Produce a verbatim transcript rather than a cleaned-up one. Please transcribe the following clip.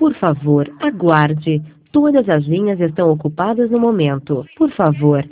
Por favor, aguarde. Todas as linhas estão ocupadas no momento. Por favor,